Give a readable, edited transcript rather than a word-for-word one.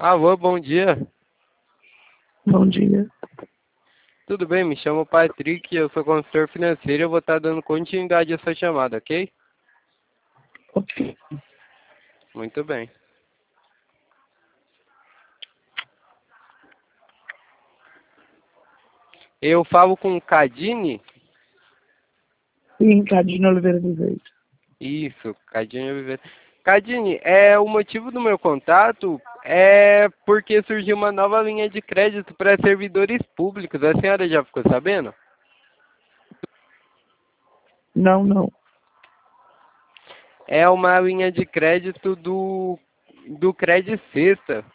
Alô, bom dia. Bom dia. Tudo bem? Me chamo Patrick, eu sou consultor financeiro e eu vou estar dando continuidade à sua chamada, ok? Ok. Muito bem. Eu falo com Cadine? Sim, Cadine Oliveira de Veiga. Isso, Cadine Oliveira. Cadine, o motivo do meu contato porque surgiu uma nova linha de crédito para servidores públicos. A senhora já ficou sabendo? Não. É uma linha de crédito do Credit Sexta.